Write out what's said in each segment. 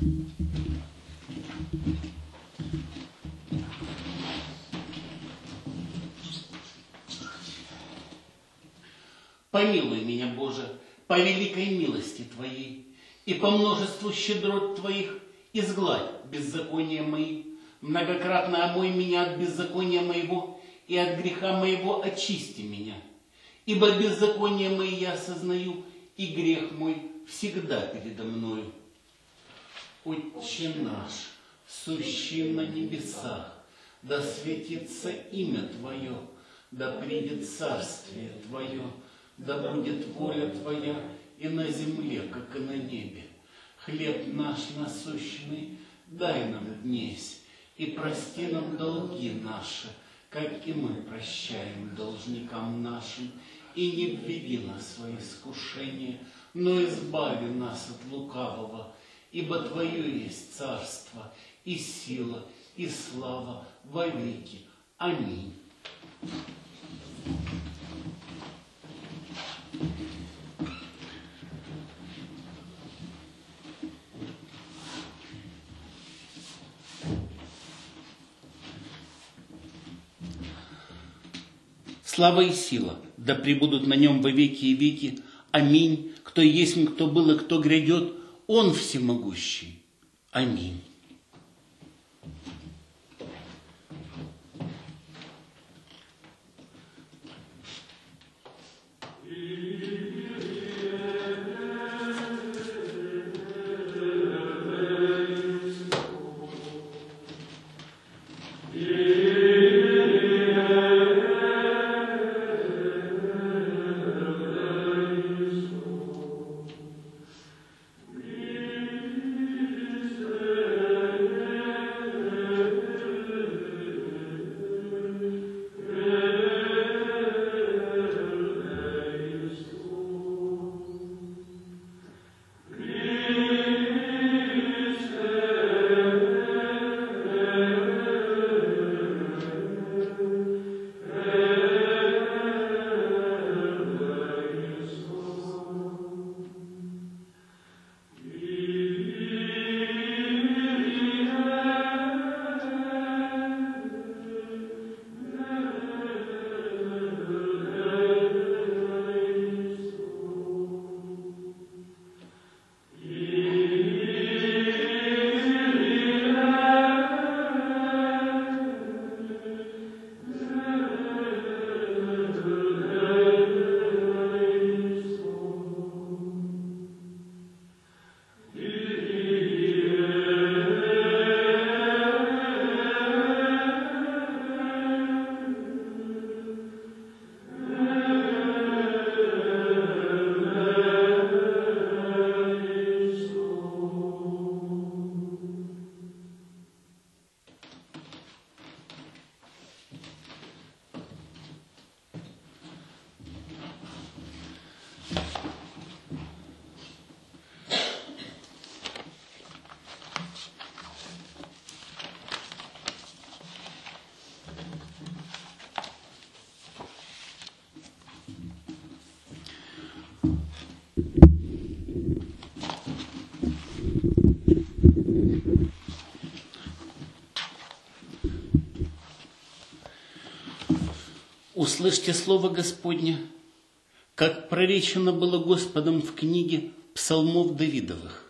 Помилуй меня, Боже, по великой милости Твоей, и по множеству щедрот Твоих изгладь беззакония мои, многократно омой меня от беззакония моего, и от греха моего очисти меня. Ибо беззаконие мои я осознаю, и грех мой всегда передо мною. Отче наш, сущий на небесах, да светится имя Твое, да придет царствие Твое, да будет воля Твоя и на земле, как и на небе. Хлеб наш насущный дай нам днесь, и прости нам долги наши, как и мы прощаем должникам нашим, и не введи нас в свои искушения, но избави нас от лукавого, ибо Твое есть царство, и сила, и слава во веки. Аминь. Слава и сила, да пребудут на нем во веки и веки. Аминь. Кто есть, кто был и кто грядет, Он всемогущий. Аминь. Услышьте слово Господне, как проречено было Господом в книге псалмов Давидовых.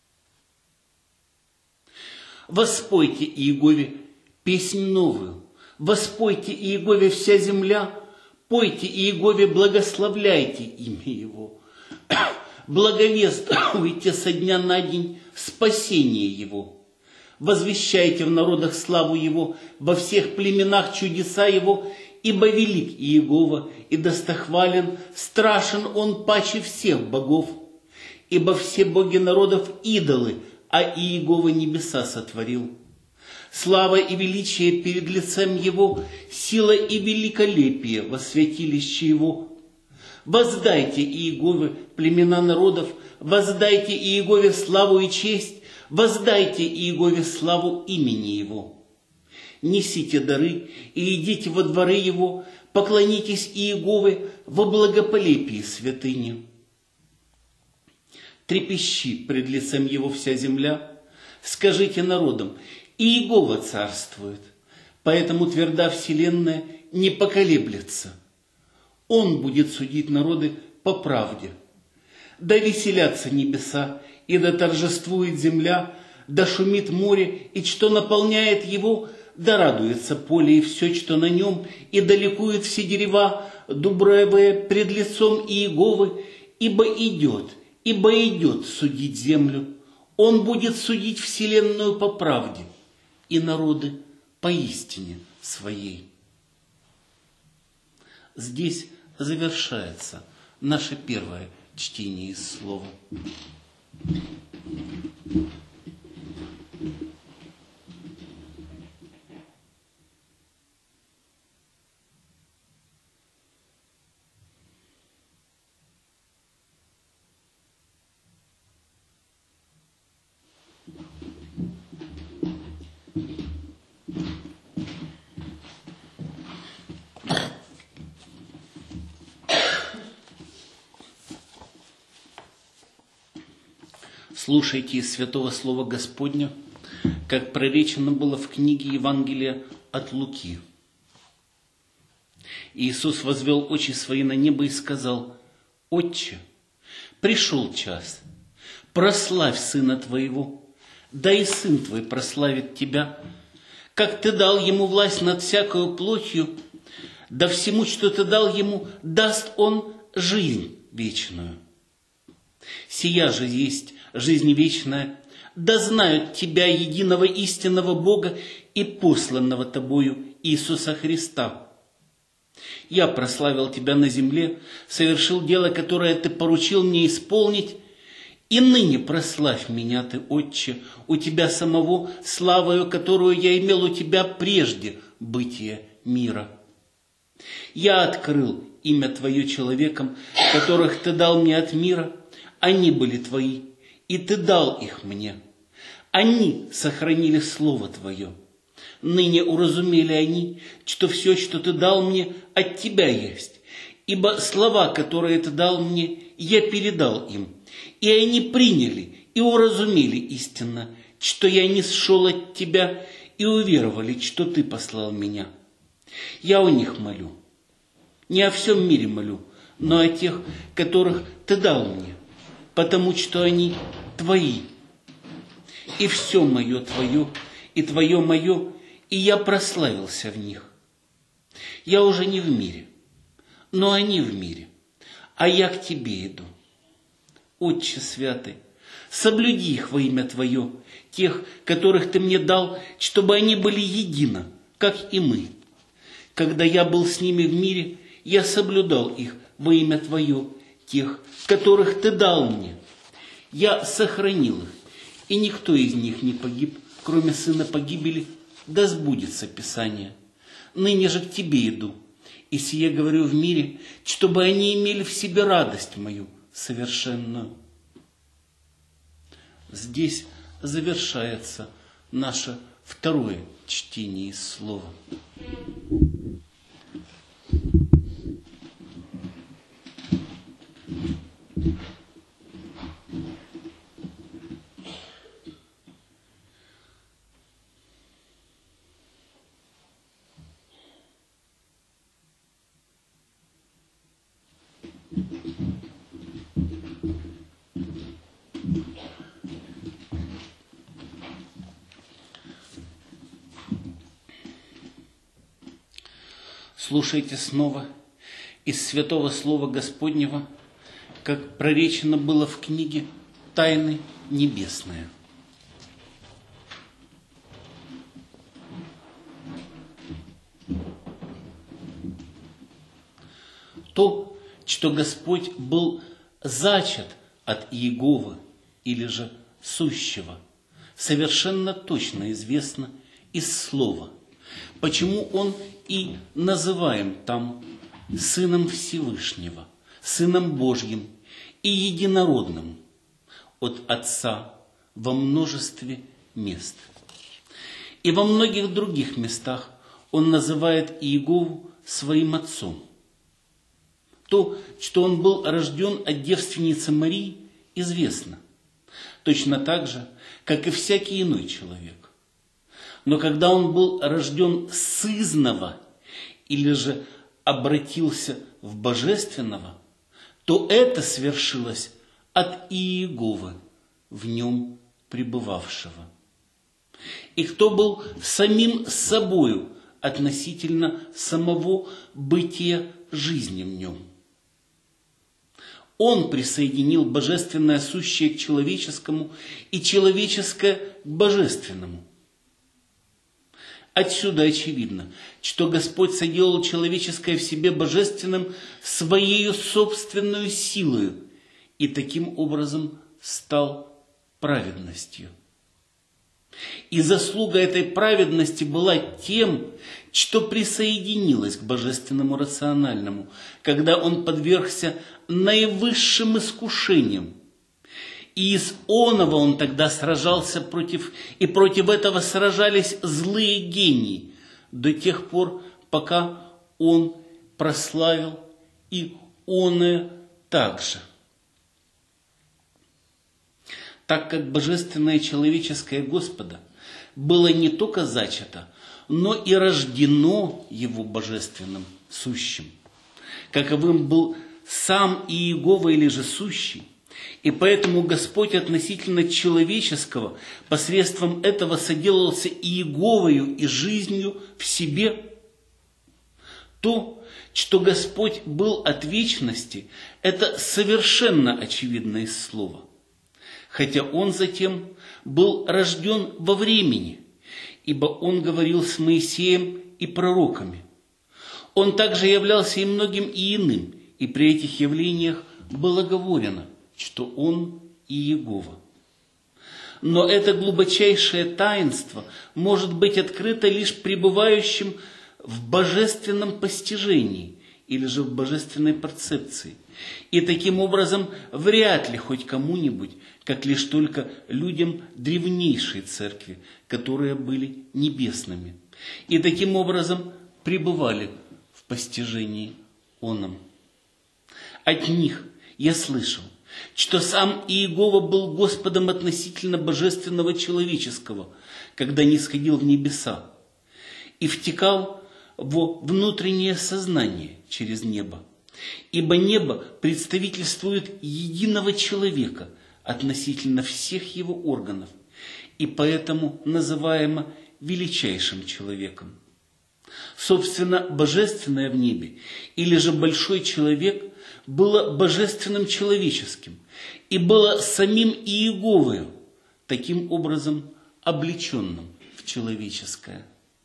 Воспойте Иегове песнь новую, воспойте Иегове вся земля, пойте Иегове, благословляйте имя Его, благовествуйте со дня на день спасение Его, возвещайте в народах славу Его, во всех племенах чудеса Его, ибо велик Иегова и достохвален, страшен Он паче всех богов, ибо все боги народов идолы, а Иегова небеса сотворил. Слава и величие перед лицем Его, сила и великолепие во святилище Его. Воздайте Иегове, племена народов, воздайте Иегове славу и честь, воздайте Иегове славу имени Его. Несите дары и идите во дворы Его, поклонитесь Иегове во благополепии святыни. Трепещи пред лицем Его вся земля, скажите народам, и Иегова царствует, поэтому тверда вселенная не поколеблется. Он будет судить народы по правде. Да веселятся небеса, и да торжествует земля, да шумит море, и что наполняет его, да радуется поле и все, что на нем, и да ликуют все дерева, дубровые пред лицом Иеговы, ибо идет судить землю. Он будет судить вселенную по правде, и народы по истине своей. Здесь завершается наше первое чтение из слова. Слушайте из Святого Слова Господня, как проречено было в книге Евангелия от Луки. Иисус возвел очи свои на небо и сказал: «Отче, пришел час, прославь Сына Твоего, да и Сын Твой прославит Тебя, как Ты дал Ему власть над всякою плотью, да всему, что Ты дал Ему, даст Он жизнь вечную. Сия же есть жизнь вечная, да знают Тебя, единого истинного Бога и посланного Тобою Иисуса Христа. Я прославил Тебя на земле, совершил дело, которое Ты поручил мне исполнить, и ныне прославь меня Ты, Отче, у Тебя самого, славою, которую я имел у Тебя прежде бытия мира. Я открыл имя Твое человекам, которых Ты дал мне от мира, они были Твои, и Ты дал их мне. Они сохранили Слово Твое. Ныне уразумели они, что все, что Ты дал мне, от Тебя есть. Ибо слова, которые Ты дал мне, я передал им. И они приняли и уразумели истинно, что я не сшел от Тебя, и уверовали, что Ты послал меня. Я о них молю. Не о всем мире молю, но о тех, которых Ты дал мне, потому что они Твои. И все мое Твое, и Твое мое, и я прославился в них. Я уже не в мире, но они в мире, а я к Тебе иду. Отче святый, соблюди их во имя Твое, тех, которых Ты мне дал, чтобы они были едино, как и мы. Когда я был с ними в мире, я соблюдал их во имя Твое, тех, которых Ты дал мне. Я сохранил их, и никто из них не погиб, кроме сына погибели, да сбудется Писание. Ныне же к Тебе иду, и сие говорю в мире, чтобы они имели в себе радость мою совершенную». Здесь завершается наше второе чтение из слова. Слушайте снова из Святого Слова Господнего, как проречено было в книге «Тайны небесные». То, что Господь был зачат от Иеговы или же сущего, совершенно точно известно из Слова, почему Он и называем там Сыном Всевышнего, Сыном Божьим и Единородным от Отца во множестве мест. И во многих других местах Он называет Иегову своим отцом. То, что он был рожден от девственницы Марии, известно. То точно так же, как и всякий иной человек. Но когда он был рожден сызнова или же обратился в божественного, то это свершилось от Иеговы, в нем пребывавшего. И кто был самим собою относительно самого бытия жизни в нем. Он присоединил божественное сущее к человеческому и человеческое к божественному. Отсюда очевидно, что Господь соделал человеческое в себе божественным своею собственную силою и таким образом стал праведностью. И заслуга этой праведности была тем, что присоединилось к божественному рациональному, когда он подвергся наивысшим искушениям. И из оного он тогда сражался против, и против этого сражались злые гении, до тех пор, пока он прославил и оное также. Так как божественное и человеческое Господа было не только зачато, но и рождено его божественным сущим. Каковым был сам Иегова или же сущий, и поэтому Господь относительно человеческого посредством этого соделался Иеговою и жизнью в себе. То, что Господь был от вечности, это совершенно очевидно из слова. Хотя Он затем был рожден во времени, ибо Он говорил с Моисеем и пророками. Он также являлся и многим и иным, и при этих явлениях было говорено, что Он Иегова. Но это глубочайшее таинство может быть открыто лишь пребывающим в божественном постижении или же в божественной перцепции. И таким образом вряд ли хоть кому-нибудь, как лишь только людям древнейшей церкви, которые были небесными, и таким образом пребывали в постижении оном. От них я слышал, что сам Иегова был Господом относительно божественного человеческого, когда нисходил в небеса, и втекал во внутреннее сознание через небо. Ибо небо представительствует единого человека относительно всех его органов, и поэтому называемо величайшим человеком. Собственно, божественное в небе, или же большой человек, было божественным человеческим, и было самим Иеговою, таким образом облеченным в человеческое.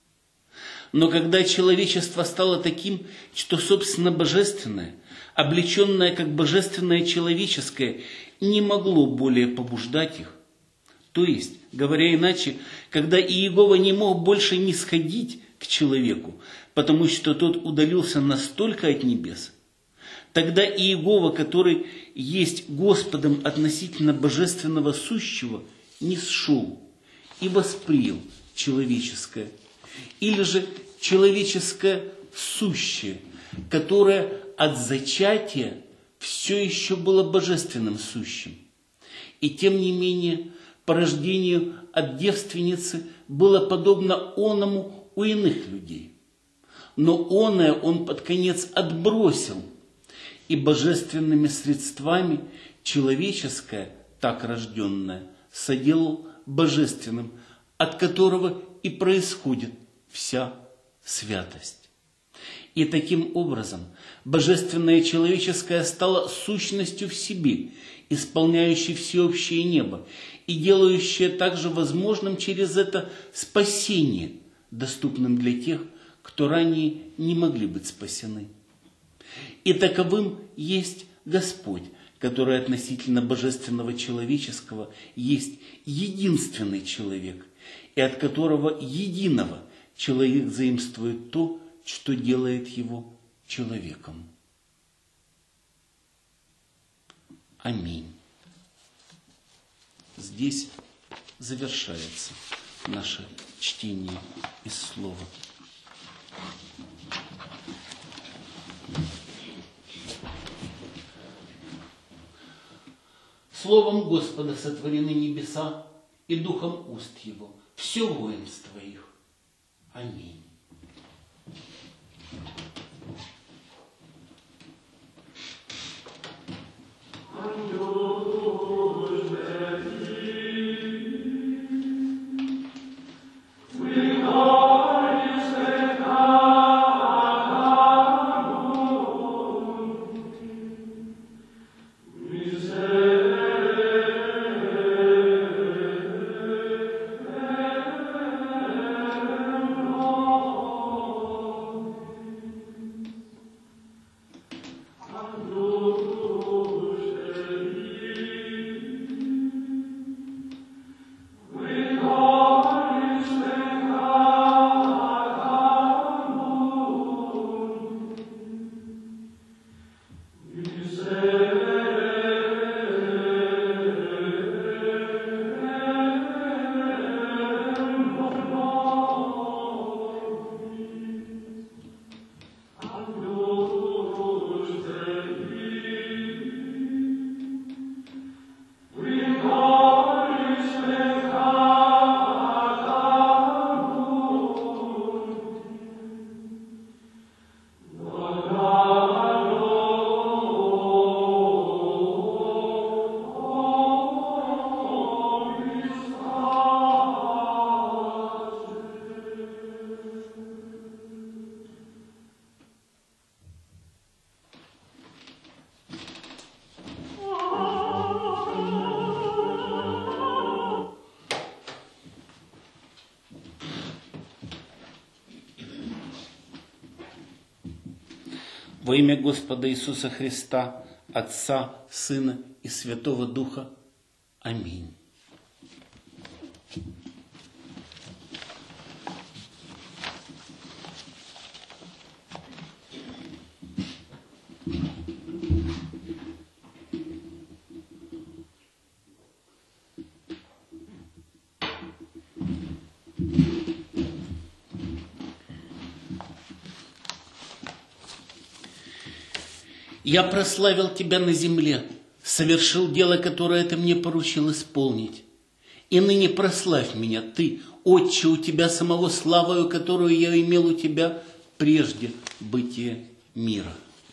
Но когда человечество стало таким, что, собственно, божественное, облеченное как божественное человеческое, не могло более побуждать их, то есть, говоря иначе, когда Иегова не мог больше нисходить к человеку, потому что тот удалился настолько от небес, тогда Иегова, который есть Господом относительно божественного сущего, нисшел и воспринял человеческое, или же человеческое сущее, которое от зачатия все еще было божественным сущим. И тем не менее, по рождению от девственницы было подобно оному у иных людей. Но оное он под конец отбросил, и божественными средствами человеческое, так рожденное, соделал божественным, от которого и происходит вся святость. И таким образом божественное человеческое стало сущностью в себе, исполняющей всеобщее небо и делающее также возможным через это спасение, доступным для тех, кто ранее не могли быть спасены. И таковым есть Господь, который относительно божественного человеческого есть единственный человек, и от которого единого человек заимствует то, что делает его человеком. Аминь. Здесь завершается наше чтение из Слова. Словом Господа сотворены небеса, и духом уст Его все воинство их. Аминь. Во имя Господа Иисуса Христа, Отца, Сына и Святого Духа. Аминь. Я прославил Тебя на земле, совершил дело, которое Ты мне поручил исполнить. И ныне прославь меня, Ты, Отче, у Тебя самого славою, которую я имел у Тебя прежде бытия мира.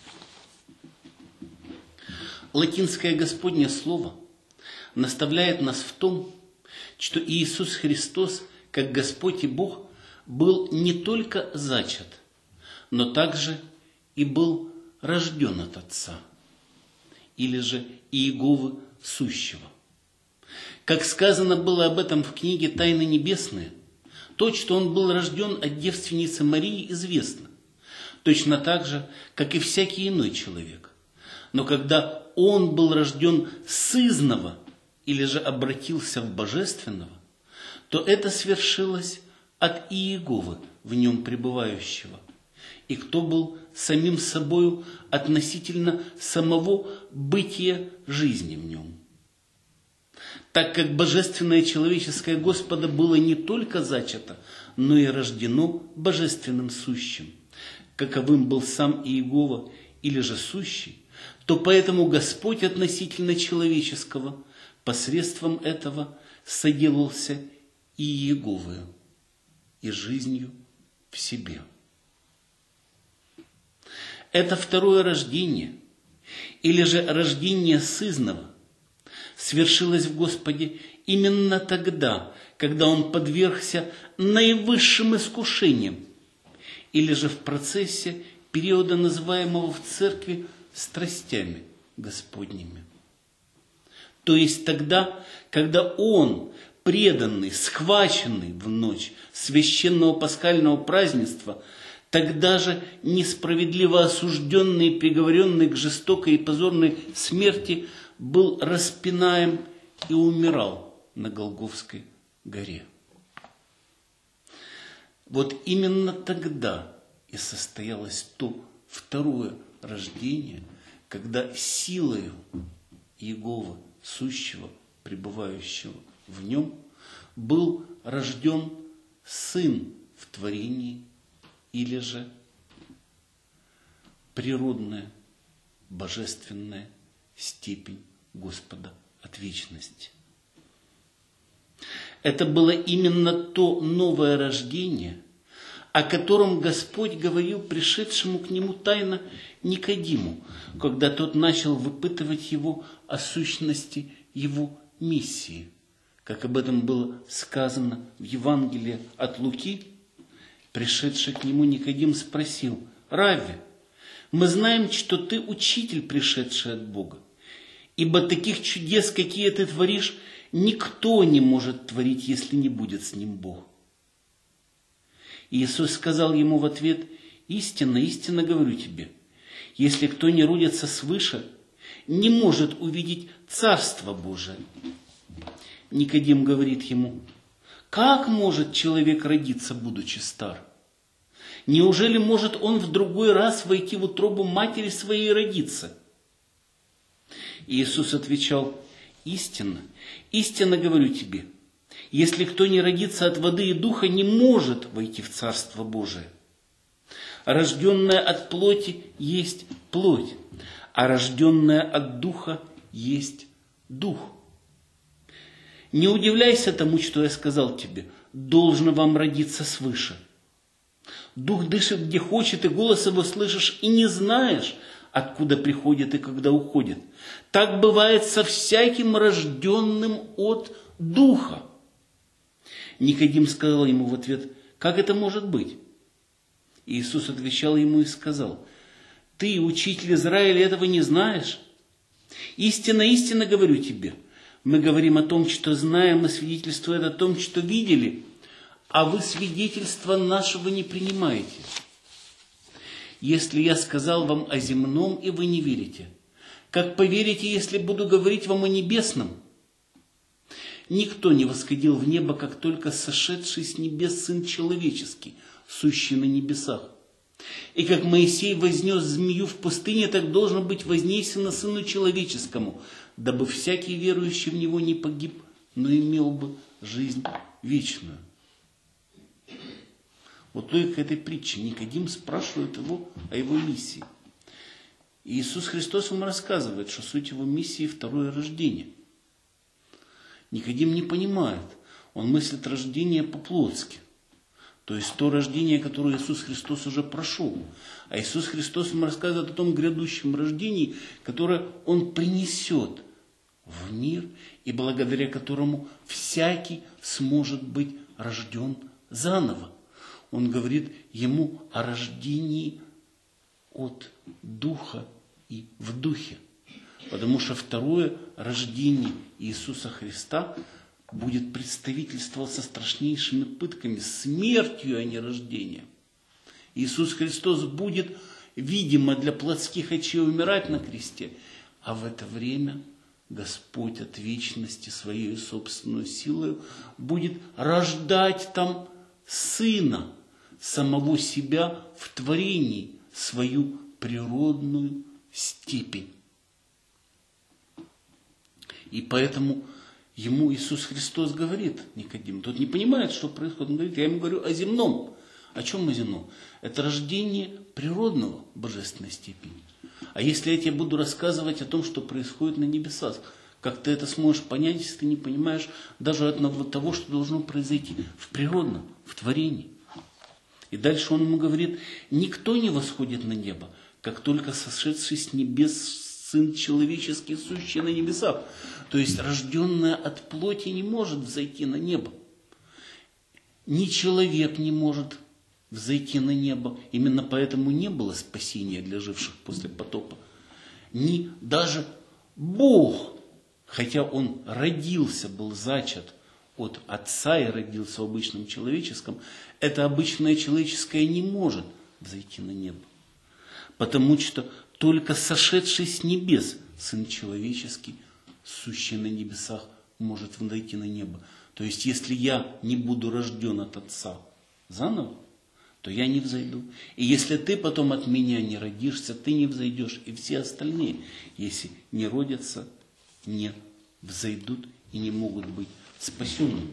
Латинское Господне слово наставляет нас в том, что Иисус Христос, как Господь и Бог, был не только зачат, но также и был рожден от Отца, или же Иеговы Сущего. Как сказано было об этом в книге «Тайны небесные», то, что он был рожден от девственницы Марии, известно, точно так же, как и всякий иной человек. Но когда он был рожден сызнова, или же обратился в божественного, то это свершилось от Иеговы, в нем пребывающего, и кто был самим собою относительно самого бытия жизни в нем. Так как божественное человеческое Господа было не только зачато, но и рождено божественным сущим, каковым был сам Иегова или же сущий, то поэтому Господь относительно человеческого посредством этого соделался и Иеговою, и жизнью в себе. Это второе рождение, или же рождение сызнова, свершилось в Господе именно тогда, когда Он подвергся наивысшим искушениям, или же в процессе периода, называемого в церкви страстями Господними. То есть тогда, когда Он, преданный, схваченный в ночь священного пасхального празднества, тогда же несправедливо осужденный и приговоренный к жестокой и позорной смерти, был распинаем и умирал на Голгофской горе. Вот именно тогда и состоялось то второе рождение, когда силою Иеговы Сущего, пребывающего в нем, был рожден Сын в творении, или же природная, божественная степень Господа от вечности. Это было именно то новое рождение, о котором Господь говорил пришедшему к нему тайно Никодиму, когда тот начал выпытывать его о сущности его миссии. Как об этом было сказано в Евангелии от Луки, пришедший к нему Никодим спросил: «Равви, мы знаем, что ты учитель, пришедший от Бога, ибо таких чудес, какие ты творишь, никто не может творить, если не будет с ним Бог». И Иисус сказал ему в ответ: «Истинно, истинно говорю тебе, если кто не родится свыше, не может увидеть Царство Божие». Никодим говорит ему: «Как может человек родиться, будучи стар? Неужели может он в другой раз войти в утробу матери своей и родиться?» И Иисус отвечал: «Истинно, истинно говорю тебе, если кто не родится от воды и духа, не может войти в Царство Божие. Рожденное от плоти есть плоть, а рожденное от духа есть дух. Не удивляйся тому, что я сказал тебе, должно вам родиться свыше. Дух дышит где хочет, и голос его слышишь, и не знаешь, откуда приходит и когда уходит. Так бывает со всяким рожденным от духа». Никодим сказал ему в ответ: «Как это может быть?» Иисус отвечал ему и сказал: «Ты, учитель Израиля, этого не знаешь? Истинно, истинно говорю тебе, мы говорим о том, что знаем, и свидетельствуем о том, что видели, а вы свидетельства нашего не принимаете. Если я сказал вам о земном, и вы не верите, как поверите, если буду говорить вам о небесном? Никто не восходил в небо, как только сошедший с небес Сын Человеческий, сущий на небесах. И как Моисей вознес змею в пустыне, так должно быть вознесено Сыну Человеческому, дабы всякий верующий в Него не погиб, но имел бы жизнь вечную». Вот только этой притче Никодим спрашивает его о его миссии. И Иисус Христос ему рассказывает, что суть его миссии – второе рождение. Никодим не понимает, он мыслит рождение по-плотски. То есть то рождение, которое Иисус Христос уже прошел. А Иисус Христос ему рассказывает о том грядущем рождении, которое Он принесет в мир, и благодаря которому всякий сможет быть рожден заново. Он говорит ему о рождении от Духа и в Духе. Потому что второе рождение Иисуса Христа будет представительствовать со страшнейшими пытками, смертью, а не рождением. Иисус Христос будет, видимо, для плотских очей умирать на кресте, а в это время Господь от вечности своей собственной силой будет рождать там Сына, самого себя в творении, свою природную степень. И поэтому ему Иисус Христос говорит, Никодим, тот не понимает, что происходит. Он говорит: я ему говорю о земном. О чем о земном? Это рождение природного божественной степени. А если я тебе буду рассказывать о том, что происходит на небесах, как ты это сможешь понять, если ты не понимаешь даже одного того, что должно произойти в природном, в творении? И дальше он ему говорит: никто не восходит на небо, как только сошедший с небес Сын Человеческий, сущий на небесах. То есть рожденное от плоти не может взойти на небо. Ни человек не может взойти на небо. Именно поэтому не было спасения для живших после потопа. Ни даже Бог, хотя Он родился, был зачат от Отца и родился в обычном человеческом, это обычное человеческое не может взойти на небо. Потому что только сошедший с небес Сын Человеческий, сущий на небесах, может взойти на небо. То есть, если я не буду рожден от Отца заново, то я не взойду. И если ты потом от меня не родишься, ты не взойдешь. И все остальные, если не родятся, не взойдут и не могут быть спасенными.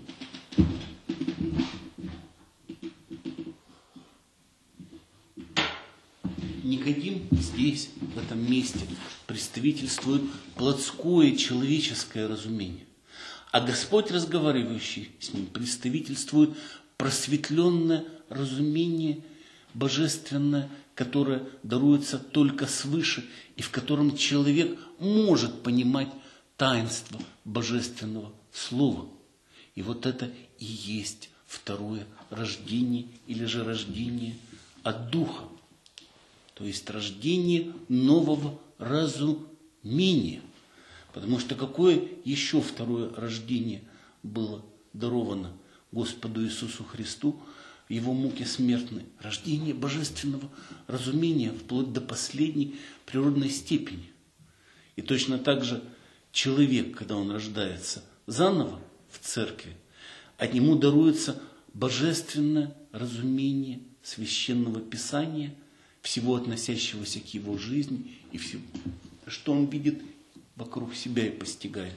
Никодим здесь, в этом месте, представительствует плотское человеческое разумение. А Господь, разговаривающий с ним, представительствует просветленное разумение божественное, которое даруется только свыше, и в котором человек может понимать таинство божественного слова. И вот это и есть второе рождение, или же рождение от Духа. То есть рождение нового разумения. Потому что какое еще второе рождение было даровано Господу Иисусу Христу в Его муке смертной? Рождение божественного разумения вплоть до последней природной степени. И точно так же человек, когда он рождается заново в церкви, от нему даруется божественное разумение священного Писания, всего относящегося к его жизни и всего, что он видит вокруг себя и постигает.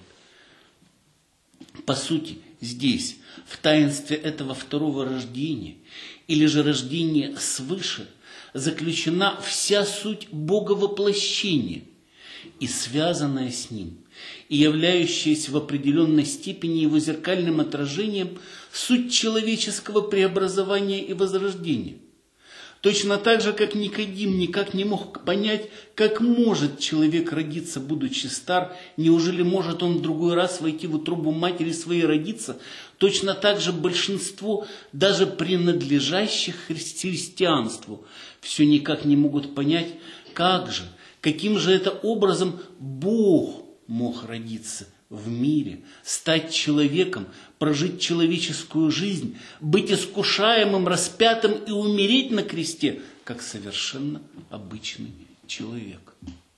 По сути, здесь, в таинстве этого второго рождения, или же рождения свыше, заключена вся суть Боговоплощения и связанная с Ним, и являющаяся в определенной степени Его зеркальным отражением суть человеческого преобразования и возрождения. Точно так же, как Никодим никак не мог понять, как может человек родиться, будучи стар, неужели может он в другой раз войти в утробу матери своей родиться, точно так же большинство, даже принадлежащих христианству, все никак не могут понять, как же, каким же это образом Бог мог родиться в мире, стать человеком, прожить человеческую жизнь, быть искушаемым, распятым и умереть на кресте, как совершенно обычный человек.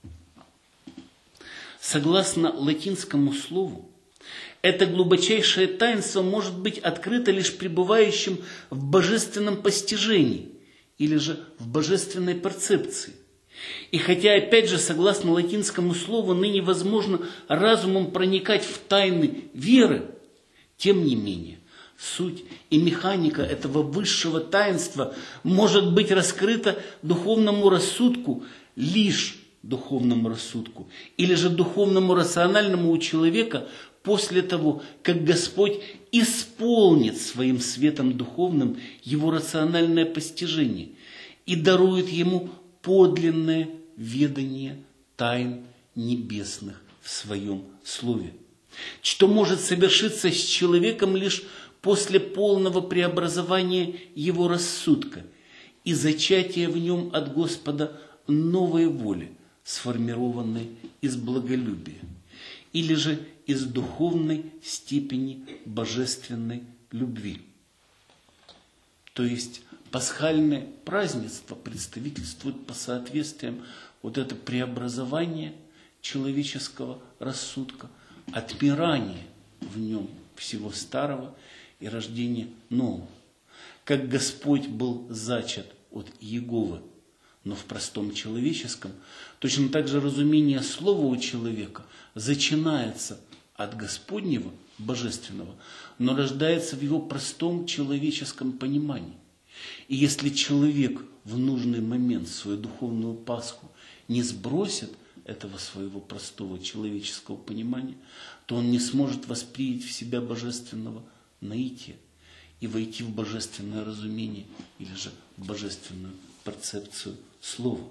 Согласно латинскому слову, это глубочайшее таинство может быть открыто лишь пребывающим в божественном постижении или же в божественной перцепции. И хотя, опять же, согласно латинскому слову, ныне возможно разумом проникать в тайны веры, тем не менее, суть и механика этого высшего таинства может быть раскрыта духовному рассудку, лишь духовному рассудку, или же духовному рациональному у человека после того, как Господь исполнит своим светом духовным его рациональное постижение и дарует ему подлинное ведание тайн небесных в своем слове, что может совершиться с человеком лишь после полного преобразования его рассудка и зачатия в нем от Господа новой воли, сформированной из благолюбия, или же из духовной степени божественной любви. То есть пасхальное празднество представительствует по соответствиям вот это преобразование человеческого рассудка, отмирание в нем всего старого и рождение нового. Как Господь был зачат от Иеговы, но в простом человеческом, точно так же разумение слова у человека зачинается от Господнего, божественного, но рождается в его простом человеческом понимании. И если человек в нужный момент свою духовную Пасху не сбросит этого своего простого человеческого понимания, то он не сможет воспринять в себя божественного наития и войти в божественное разумение или же в божественную перцепцию слова.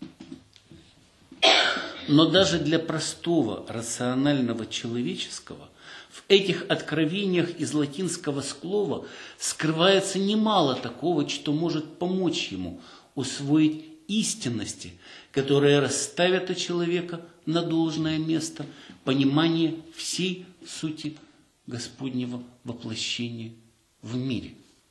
Но даже для простого рационального человеческого в этих откровениях из латинского слова скрывается немало такого, что может помочь ему усвоить истинности, которые расставят у человека на должное место понимание всей сути Господнего воплощения в мире.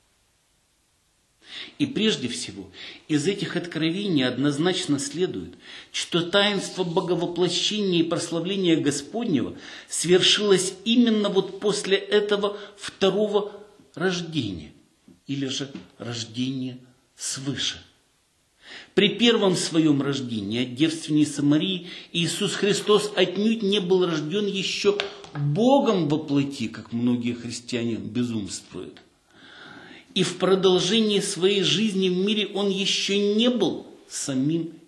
И прежде всего, из этих откровений однозначно следует, что таинство Боговоплощения и прославления Господнего свершилось именно вот после этого второго рождения, или же рождения свыше. При первом своем рождении от девственницы Марии Иисус Христос отнюдь не был рожден еще Богом во плоти, как многие христиане безумствуют. И в продолжении своей жизни в мире он еще не был самим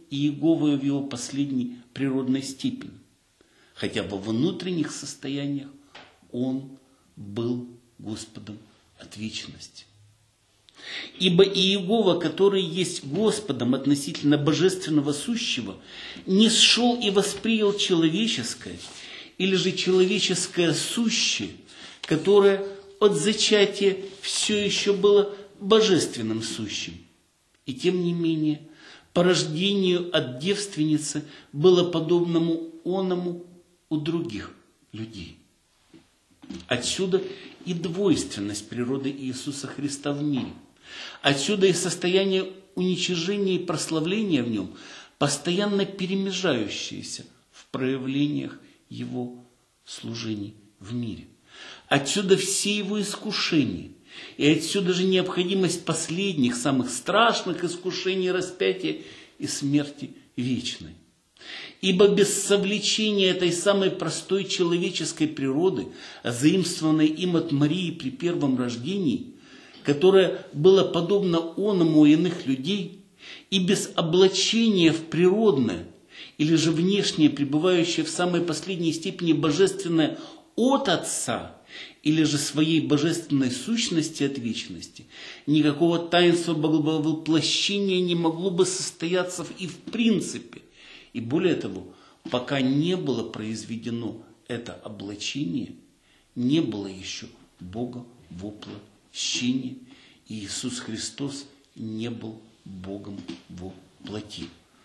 Иеговою в его последней природной степени. Хотя во внутренних состояниях он был Господом от вечности. Ибо Иегова, который есть Господом относительно божественного сущего, не сшел и воспринял человеческое, или же человеческое сущее, которое от зачатия все еще было божественным сущим. И тем не менее, по рождению от девственницы было подобному оному у других людей. Отсюда и двойственность природы Иисуса Христа в мире. Отсюда и состояние уничижения и прославления в нем, постоянно перемежающееся в проявлениях его служений в мире. Отсюда все его искушения. И отсюда же необходимость последних, самых страшных искушений распятия и смерти вечной. Ибо без совлечения этой самой простой человеческой природы, заимствованной им от Марии при первом рождении, которое было подобно оному у иных людей, и без облачения в природное, или же внешнее, пребывающее в самой последней степени божественное от Отца, или же своей божественной сущности от вечности, никакого таинства воплощения не могло бы состояться и в принципе. И более того, пока не было произведено это облачение, не было еще Бога воплощения, и Иисус Христос не был Богом во плоти.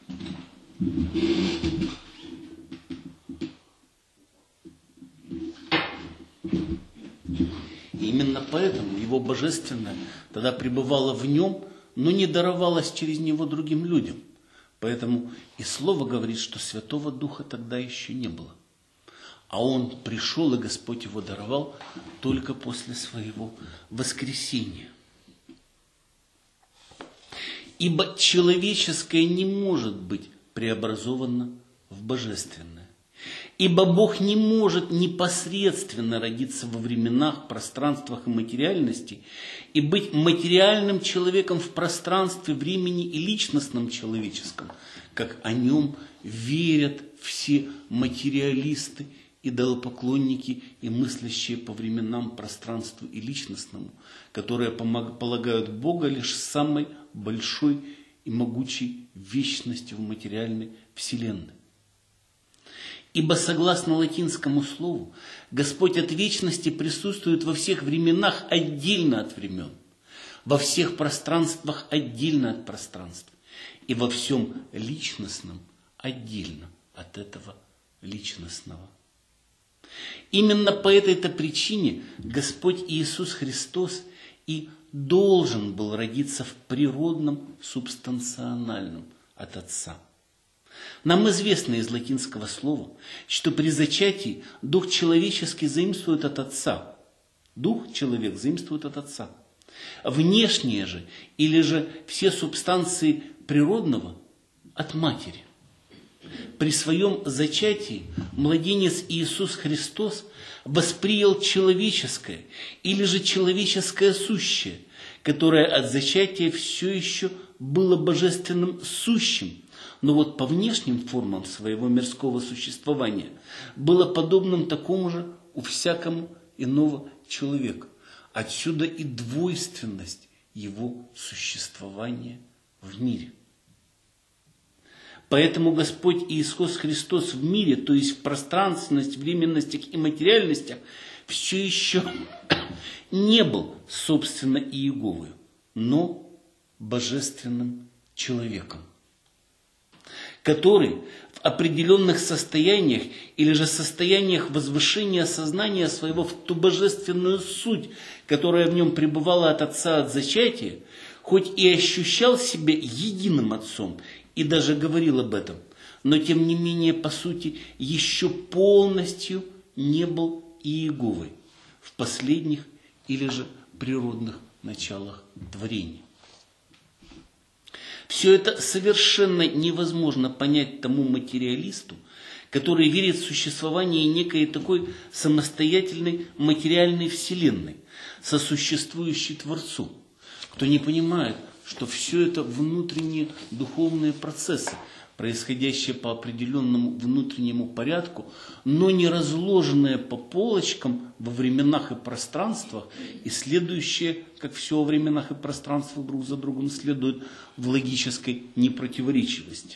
И именно поэтому его божественное тогда пребывало в нем, но не даровалось через него другим людям. Поэтому и Слово говорит, что Святого Духа тогда еще не было. А Он пришел, и Господь его даровал только после своего воскресения. Ибо человеческое не может быть преобразовано в божественное. Ибо Бог не может непосредственно родиться во временах, пространствах и материальности и быть материальным человеком в пространстве, времени и личностном человеческом, как о нем верят все материалисты, идолопоклонники и мыслящие по временам, пространству и личностному, которые полагают Бога лишь самой большой и могучей вечностью в материальной вселенной. Ибо, согласно латинскому слову, Господь от вечности присутствует во всех временах отдельно от времен, во всех пространствах отдельно от пространств, и во всем личностном отдельно от этого личностного. Именно по этой-то причине Господь Иисус Христос и должен был родиться в природном, субстанциональном от Отца. Нам известно из латинского слова, что при зачатии дух человеческий заимствует от Отца. Дух человек заимствует от Отца. Внешние же, или же все субстанции природного от Матери. При своем зачатии младенец Иисус Христос воспринял человеческое, или же человеческое сущее, которое от зачатия все еще было божественным сущим, но вот по внешним формам своего мирского существования было подобным такому же у всякому иного человека. Отсюда и двойственность его существования в мире. Поэтому Господь Иисус Христос в мире, то есть в пространственности, временностях и материальностях, все еще не был, собственно, Иеговою, но божественным человеком, который в определенных состояниях или же состояниях возвышения сознания своего в ту божественную суть, которая в нем пребывала от Отца от зачатия, хоть и ощущал себя единым Отцом и даже говорил об этом, но тем не менее, по сути, еще полностью не был Иеговой в последних или же природных началах творения. Все это совершенно невозможно понять тому материалисту, который верит в существование некой такой самостоятельной материальной вселенной, сосуществующей Творцу, кто не понимает, что все это внутренние духовные процессы, происходящее по определенному внутреннему порядку, но не разложенное по полочкам во временах и пространствах, и следующее, как все во временах и пространствах, друг за другом следует в логической непротиворечивости.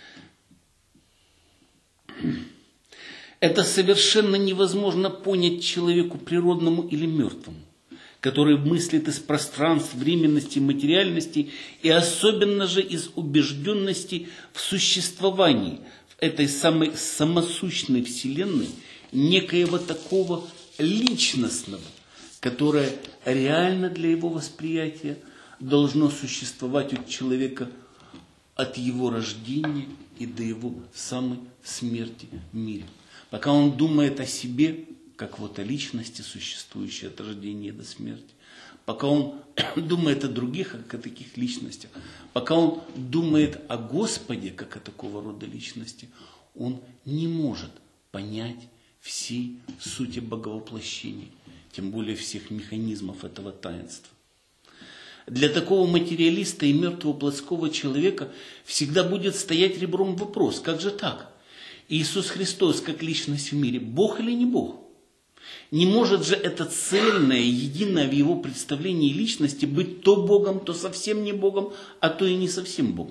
Это совершенно невозможно понять человеку природному или мертвому, который мыслит из пространств, временности, материальности и особенно же из убежденности в существовании в этой самой самосущной вселенной некоего такого личностного, которое реально для его восприятия должно существовать у человека от его рождения и до его самой смерти в мире. Пока он думает о себе, как вот о личности, существующей от рождения до смерти, пока он думает о других, как о таких личностях, пока он думает о Господе, как о такого рода личности, он не может понять всей сути боговоплощения, тем более всех механизмов этого таинства. Для такого материалиста и мертвого плотского человека всегда будет стоять ребром вопрос: как же так? Иисус Христос как личность в мире, Бог или не Бог? Не может же это цельное, единое в его представлении личности быть то Богом, то совсем не Богом, а то и не совсем Богом.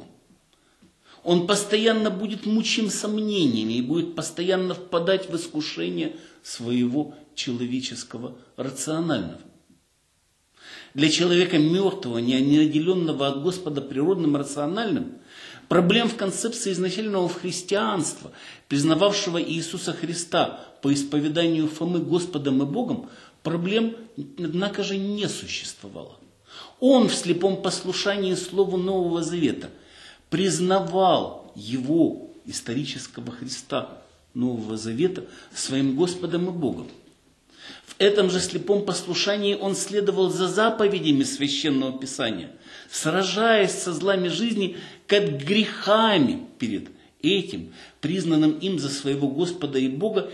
Он постоянно будет мучим сомнениями и будет постоянно впадать в искушение своего человеческого рационального. Для человека мертвого, неотделенного от Господа природным рациональным, проблем в концепции изначального христианства, признававшего Иисуса Христа по исповеданию Фомы Господом и Богом, проблем, однако же, не существовало. Он в слепом послушании Слову Нового Завета признавал его, исторического Христа Нового Завета, своим Господом и Богом. В этом же слепом послушании он следовал за заповедями Священного Писания, сражаясь со злами жизни, как грехами перед этим, признанным им за своего Господа и Бога,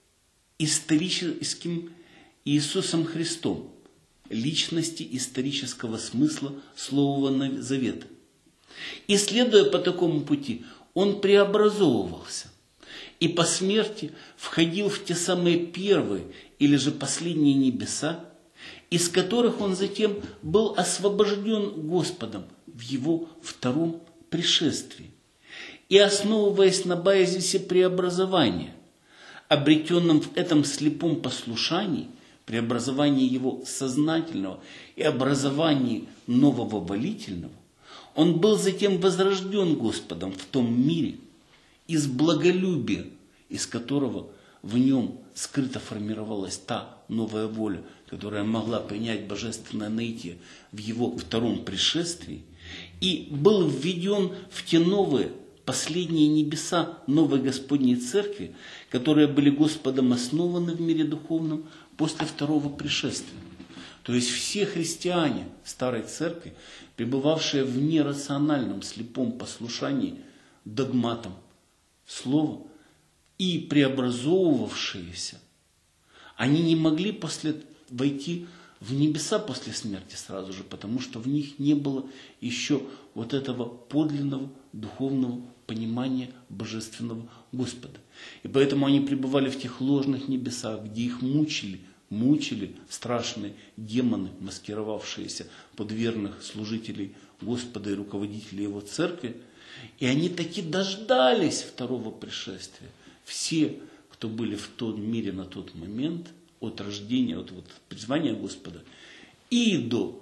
историческим Иисусом Христом, личности исторического смысла Слова Завета. И следуя по такому пути, он преобразовывался и по смерти входил в те самые первые или же последние небеса, из которых он затем был освобожден Господом в его втором пришествии. И основываясь на базисе преобразования, обретенном в этом слепом послушании, преобразовании его сознательного и образовании нового волительного, он был затем возрожден Господом в том мире, из благолюбия, из которого в нем скрыто формировалась та новая воля, которая могла принять божественное наитие в его втором пришествии, и был введен в те новые, последние небеса новой Господней Церкви, которые были Господом основаны в мире духовном после второго пришествия. То есть все христиане Старой Церкви, пребывавшие в нерациональном слепом послушании догматам Слова и преобразовывавшиеся, они не могли войти в небеса после смерти сразу же, потому что в них не было еще вот этого подлинного духовного понимания божественного Господа. И поэтому они пребывали в тех ложных небесах, где их мучили страшные демоны, маскировавшиеся под верных служителей Господа и руководителей Его Церкви. И они таки дождались второго пришествия. Все, кто были в том мире на тот момент, от рождения, от призвания Господа, и до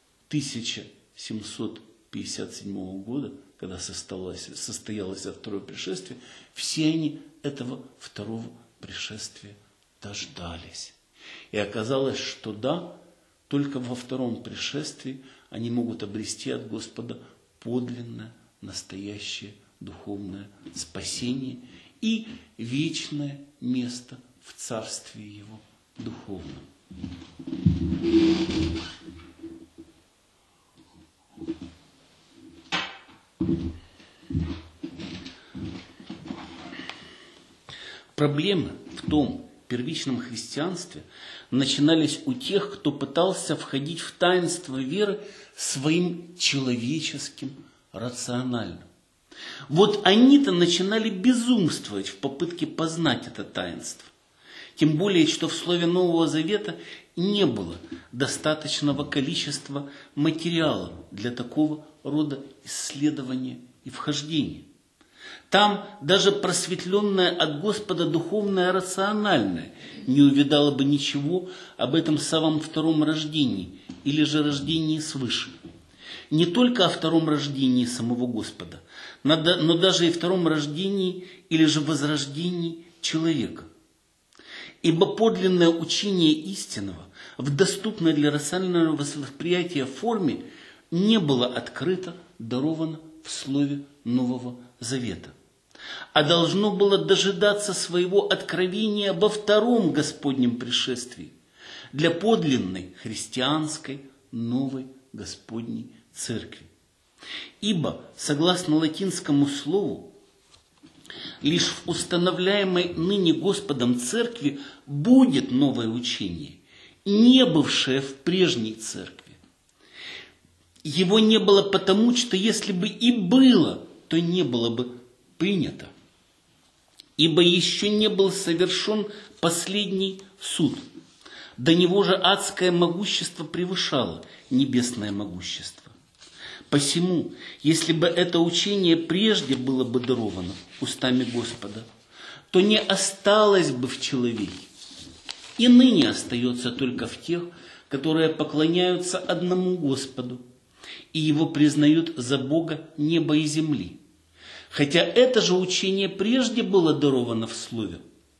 1757 года, когда состоялось второе пришествие, все они этого второго пришествия дождались. И оказалось, что да, только во втором пришествии они могут обрести от Господа подлинное, настоящее духовное спасение и вечное место в Царстве Его духовном. Проблемы в том первичном христианстве начинались у тех, кто пытался входить в таинство веры своим человеческим рациональным. Вот они-то начинали безумствовать в попытке познать это таинство. Тем более, что в слове Нового Завета не было достаточного количества материала для такого рода исследования и вхождения. Там даже просветленное от Господа духовное рациональное не увидало бы ничего об этом самом втором рождении или же рождении свыше. Не только о втором рождении самого Господа, но даже и втором рождении или же возрождении человека. Ибо подлинное учение истинного в доступной для рационального восприятия форме не было открыто, даровано в слове Нового Завета, а должно было дожидаться своего откровения во втором Господнем пришествии для подлинной христианской новой Господней Церкви. Ибо, согласно латинскому слову, лишь в установляемой ныне Господом Церкви будет новое учение, не бывшее в прежней Церкви. Его не было потому, что если бы и было, то не было бы принято. Ибо еще не был совершен последний суд. До него же адское могущество превышало небесное могущество. Посему, если бы это учение прежде было бы даровано устами Господа, то не осталось бы в человеке. И ныне остается только в тех, которые поклоняются одному Господу и Его признают за Бога неба и земли. Хотя это же учение прежде было даровано в Слове,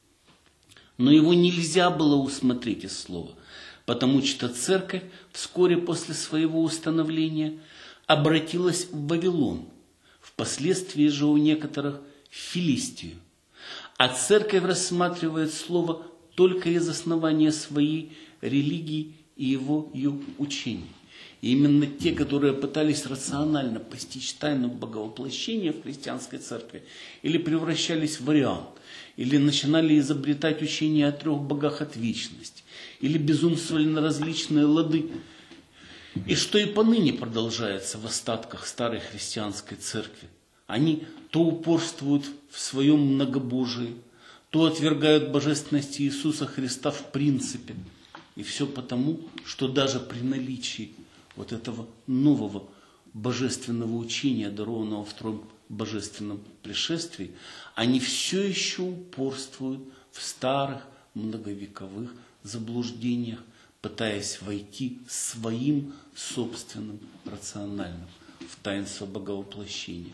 но его нельзя было усмотреть из Слова, потому что Церковь вскоре после своего установления обратилась в Вавилон, впоследствии же у некоторых в Филистию. А Церковь рассматривает Слово только из основания своей религии и его ее учений. И именно те, которые пытались рационально постичь тайну боговоплощения в христианской церкви, или превращались в ариан, или начинали изобретать учение о трех богах от вечности, или безумствовали на различные лады, и что и поныне продолжается в остатках старой христианской церкви. Они то упорствуют в своем многобожии, то отвергают божественность Иисуса Христа в принципе. И все потому, что даже при наличии вот этого нового божественного учения, дарованного в втором божественном пришествии, они все еще упорствуют в старых многовековых заблуждениях, пытаясь войти своим собственным рациональным в таинство боговоплощения.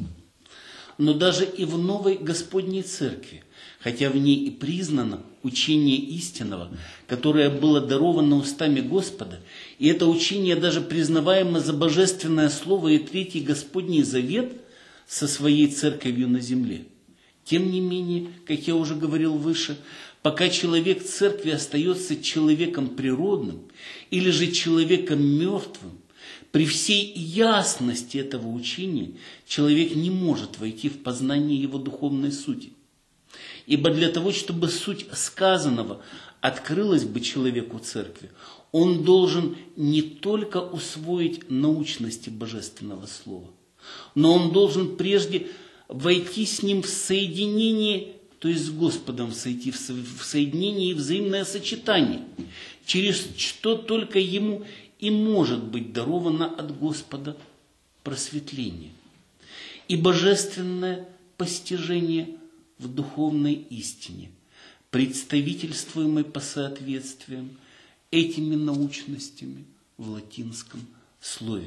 Но даже и в новой Господней Церкви, хотя в ней и признано учение истинного, которое было даровано устами Господа, и это учение даже признаваемо за божественное слово и Третий Господний Завет со своей церковью на земле. Тем не менее, как я уже говорил выше, пока человек церкви остается человеком природным или же человеком мертвым, при всей ясности этого учения человек не может войти в познание его духовной сути. Ибо для того, чтобы суть сказанного открылась бы человеку церкви, он должен не только усвоить научности божественного слова, но он должен прежде войти с ним в соединение, то есть с Господом сойти в соединение и взаимное сочетание, через что только ему и может быть даровано от Господа просветление и божественное постижение в духовной истине, представительствуемой по соответствиям этими научностями в латинском слове.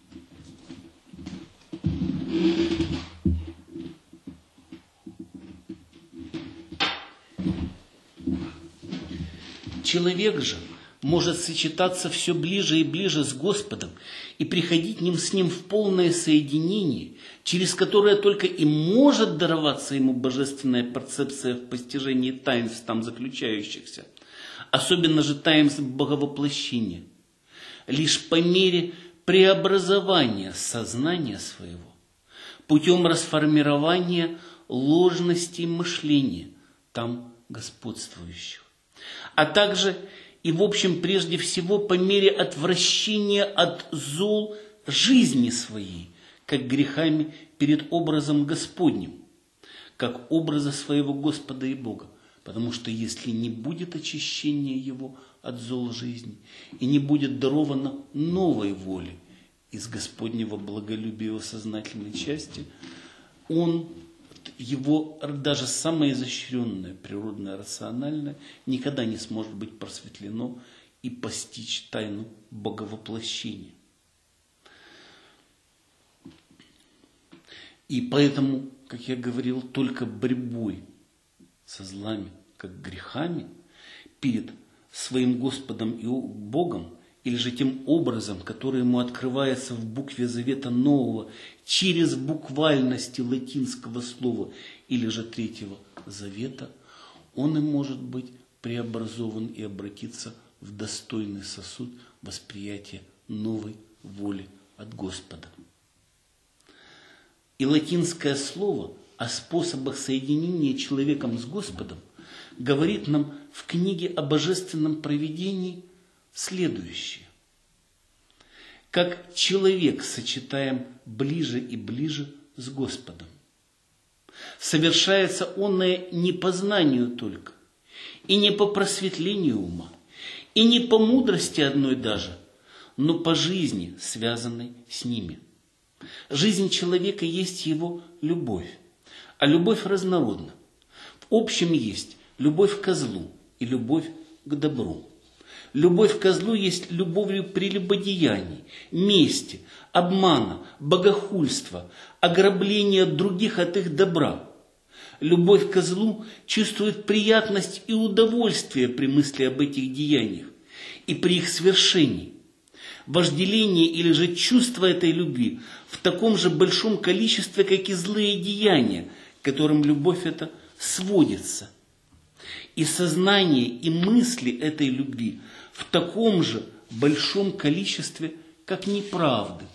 Человек же может сочетаться все ближе и ближе с Господом и приходить с Ним в полное соединение, через которое только и может дароваться ему божественная перцепция в постижении таинств там заключающихся, особенно же таинств боговоплощения, лишь по мере преобразования сознания своего, путем расформирования ложностей мышления там господствующих, а также и, в общем, прежде всего, по мере отвращения от зол жизни своей, как грехами перед образом Господним, как образа своего Господа и Бога. Потому что если не будет очищения его от зол жизни, и не будет даровано новой воли из Господнего благолюбия его сознательной части, его даже самое изощренное, природное, рациональное, никогда не сможет быть просветлено и постичь тайну боговоплощения. И поэтому, как я говорил, только борьбой со злами, как грехами, перед своим Господом и Богом, или же тем образом, который ему открывается в букве Завета Нового, через буквальности латинского слова, или же Третьего Завета, он и может быть преобразован и обратиться в достойный сосуд восприятия новой воли от Господа. И латинское слово о способах соединения человеком с Господом говорит нам в книге о божественном провидении следующее. Как человек сочетаем ближе и ближе с Господом. Совершается онное не по знанию только, и не по просветлению ума, и не по мудрости одной даже, но по жизни, связанной с ними. Жизнь человека есть его любовь, а любовь разнородна. В общем есть любовь к злу и любовь к добру. Любовь к злу есть любовью прелюбодеяний, мести, обмана, богохульства, ограбления других от их добра. Любовь к злу чувствует приятность и удовольствие при мысли об этих деяниях и при их свершении. Вожделение или же чувство этой любви в таком же большом количестве, как и злые деяния, к которым любовь эта сводится. И сознание, и мысли этой любви в таком же большом количестве, как неправды,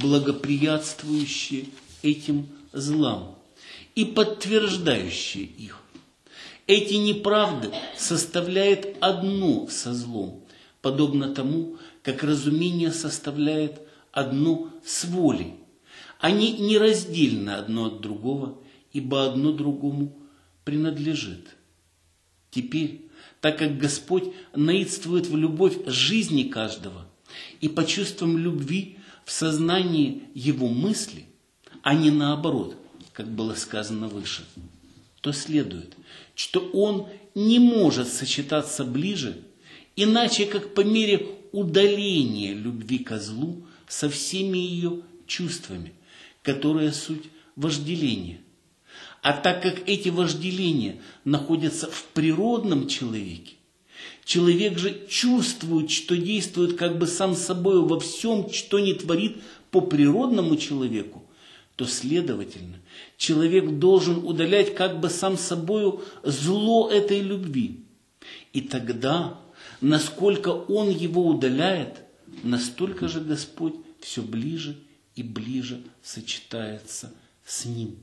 благоприятствующие этим злам и подтверждающие их. Эти неправды составляют одно со злом, подобно тому, как разумение составляет одно с волей. Они нераздельны одно от другого, ибо одно другому принадлежит. Теперь, так как Господь наидствует в любовь жизни каждого, и по чувствам любви в сознании его мысли, а не наоборот, как было сказано выше, то следует, что он не может сочетаться ближе, иначе как по мере удаления любви ко злу со всеми ее чувствами, которые суть вожделения. А так как эти вожделения находятся в природном человеке, человек же чувствует, что действует как бы сам собой во всем, что не творит по природному человеку, то, следовательно, человек должен удалять как бы сам собою зло этой любви. И тогда, насколько он его удаляет, настолько же Господь все ближе и ближе сочетается с ним.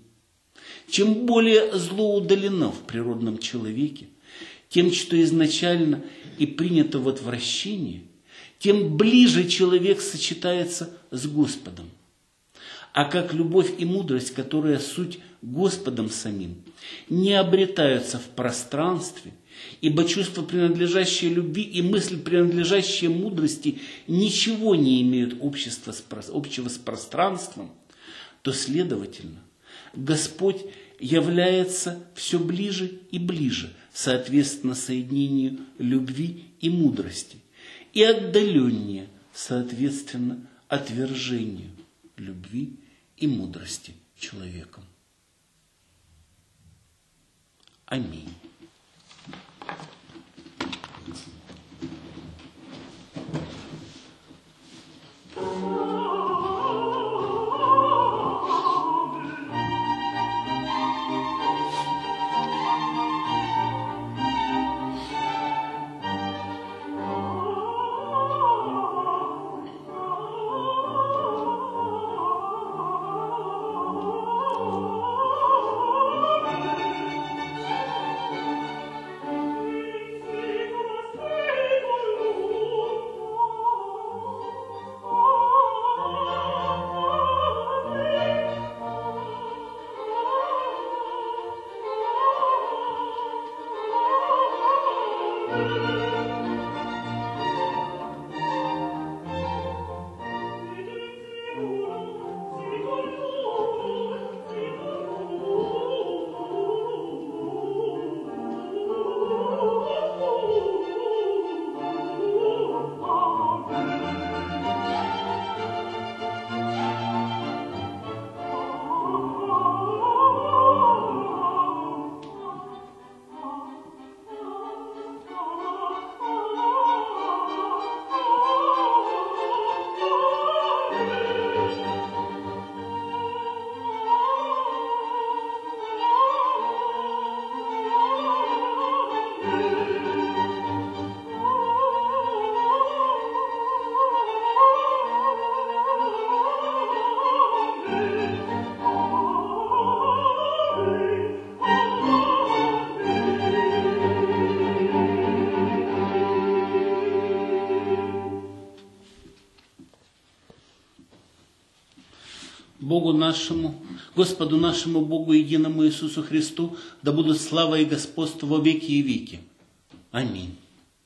Чем более зло удалено в природном человеке, тем, что изначально и принято в отвращении, тем ближе человек сочетается с Господом. А как любовь и мудрость, которые суть Господом самим, не обретаются в пространстве, ибо чувство, принадлежащее любви, и мысль, принадлежащая мудрости, ничего не имеют общего с пространством, то, следовательно, Господь является все ближе и ближе, соответственно соединению любви и мудрости, и отдаленнее, соответственно, отвержению любви и мудрости человеком. Аминь. Богу нашему, Господу нашему Богу единому Иисусу Христу, да будут слава и господство во веки и веки. Аминь.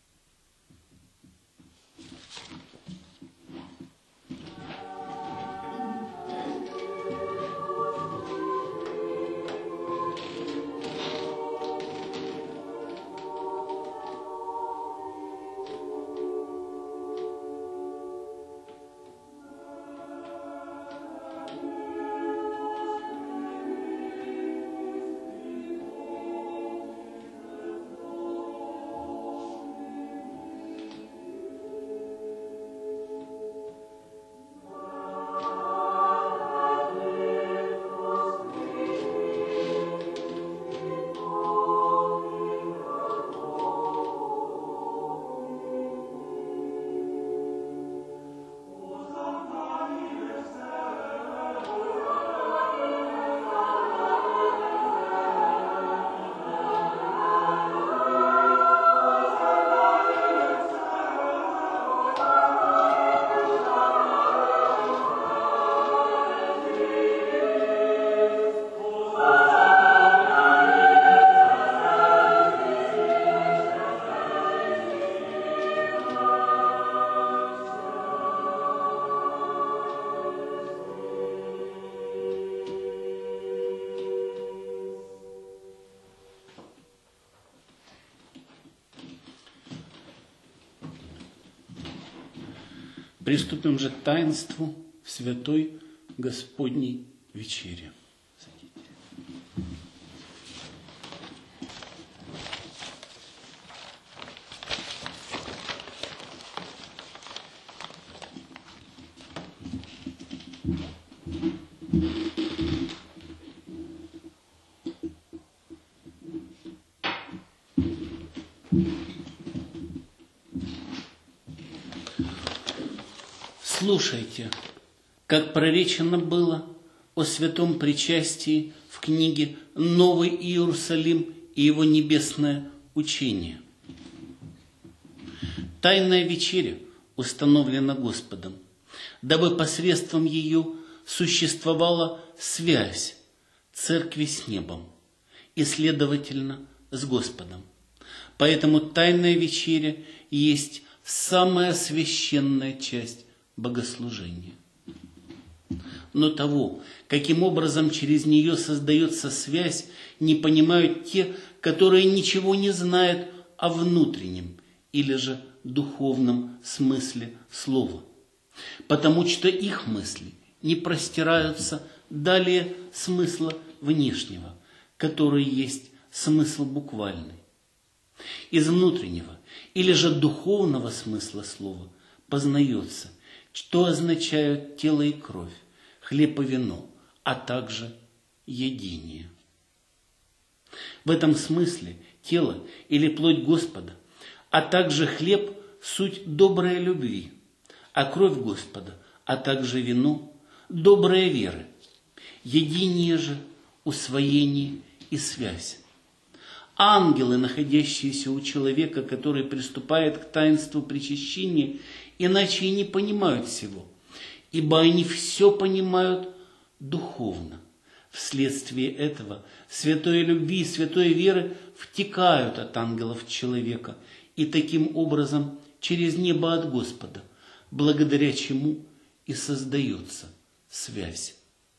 Приступим же к таинству Святой Господней вечери. Слушайте, как проречено было о святом причастии в книге «Новый Иерусалим и его небесное учение». Тайная вечеря установлена Господом, дабы посредством ее существовала связь церкви с небом и, следовательно, с Господом. Поэтому тайная вечеря есть самая священная часть богослужения. Но того, каким образом через нее создается связь, не понимают те, которые ничего не знают о внутреннем или же духовном смысле слова, потому что их мысли не простираются далее смысла внешнего, который есть смысл буквальный. Из внутреннего или же духовного смысла слова познается, что означают тело и кровь, хлеб и вино, а также единие. В этом смысле тело или плоть Господа, а также хлеб – суть доброй любви, а кровь Господа, а также вино – добрая веры, единие же – усвоение и связь. Ангелы, находящиеся у человека, который приступает к таинству причащения, иначе и не понимают всего, ибо они все понимают духовно. Вследствие этого святой любви и святой веры втекают от ангелов человека и таким образом через небо от Господа, благодаря чему и создается связь.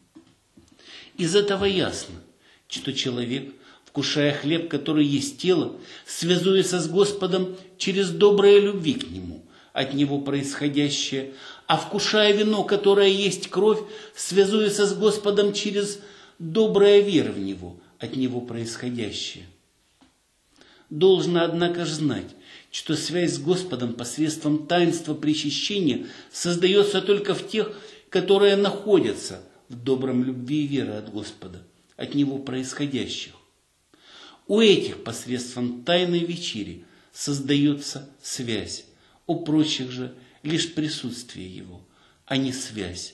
Из этого ясно, что человек, вкушая хлеб, который есть тело, связуется с Господом через доброе любви к Нему, от Него происходящее, а вкушая вино, которое есть кровь, связуется с Господом через добрая вера в Него, от Него происходящее. Должно, однако же, знать, что связь с Господом посредством таинства причащения создается только в тех, которые находятся в добром любви и вере от Господа, от Него происходящих. У этих посредством тайной вечери создается связь, у прочих же лишь присутствие Его, а не связь.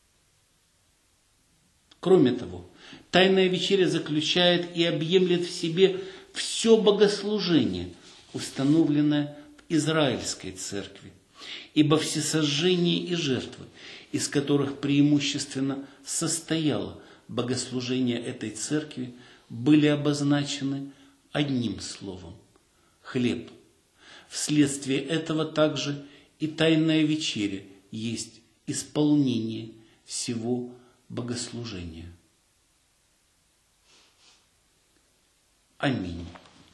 Кроме того, тайная вечеря заключает и объемлет в себе все богослужение, установленное в Израильской церкви, Ибо все сожжения и жертвы, из которых преимущественно состояло богослужение этой церкви, были обозначены одним словом – хлеб. Вследствие этого также и тайная вечеря есть исполнение всего богослужения. Аминь.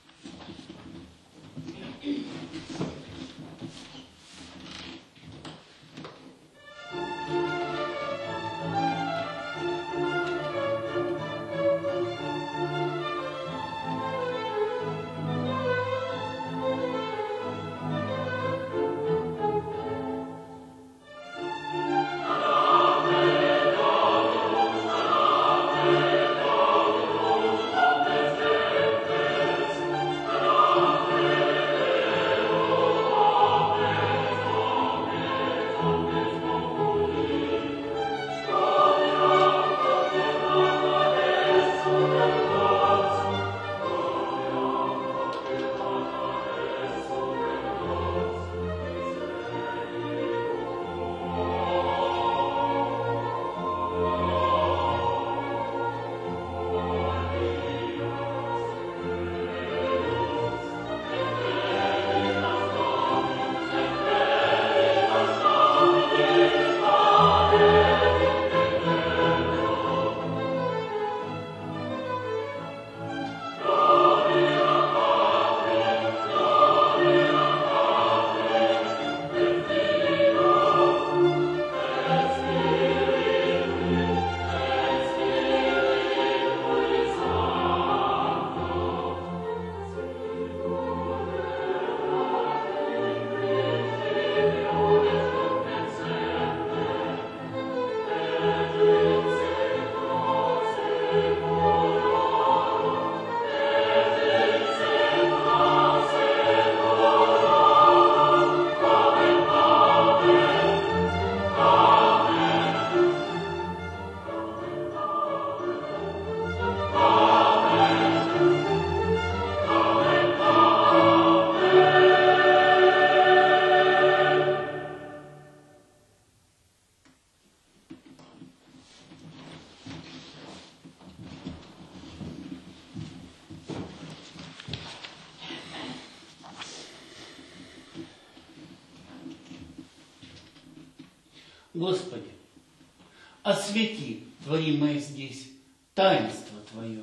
Господи, освети творимое здесь таинство Твое.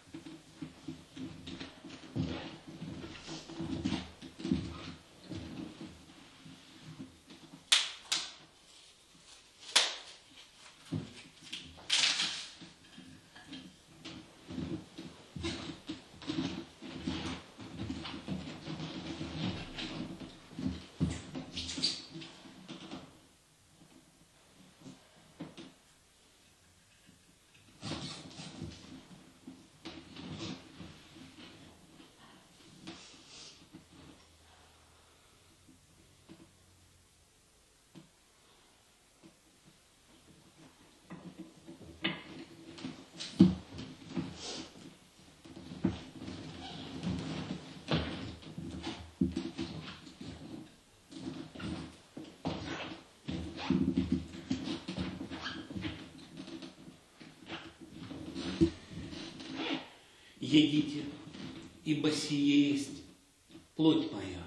Едите, ибо сие есть плоть моя.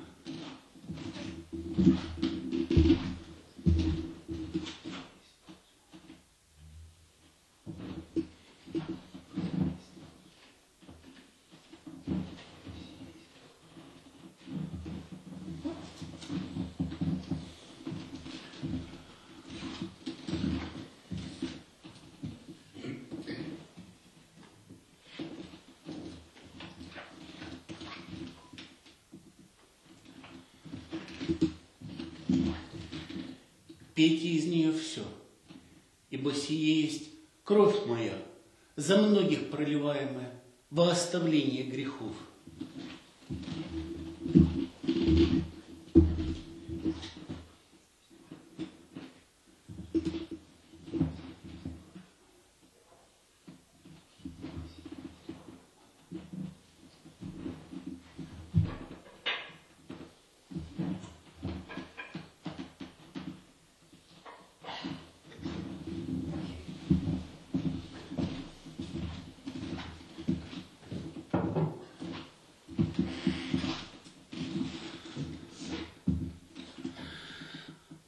Пейте из нее все, ибо сие есть кровь моя, за многих проливаемая во оставление грехов.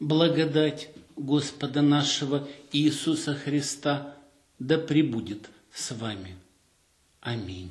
Благодать Господа нашего Иисуса Христа да пребудет с вами. Аминь.